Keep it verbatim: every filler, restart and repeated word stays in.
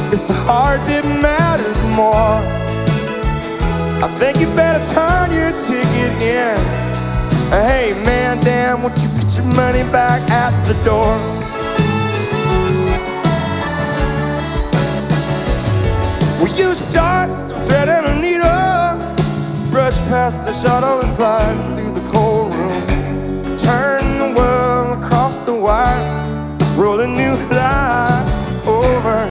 It's the heart that matters more. I think you better turn your ticket in. Hey man, damn, won't you put your money back at the door? Will you start threading a needle, brush past the shot on the slides?